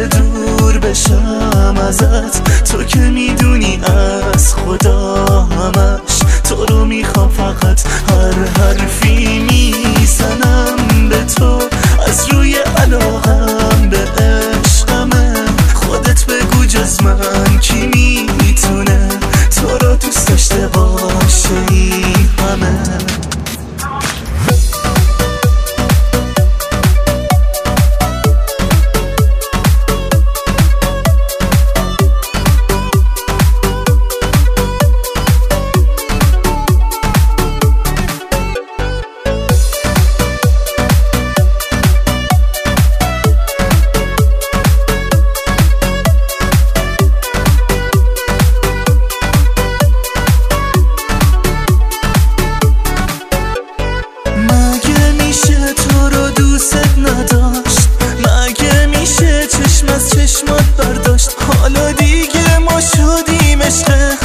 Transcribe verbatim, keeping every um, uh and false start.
که دور بشم ازت، تو که میدونی از خدا همش تو رو میخوام، فقط هر حرفی میزنم به تو از روی علاقم به عشقمه. خودت بگو جز من کی میتونه تو رو دوست داشته باشه این همه. مگه میشه چشم از چشمات برداشت؟ حالا دیگه ما شدیم عشق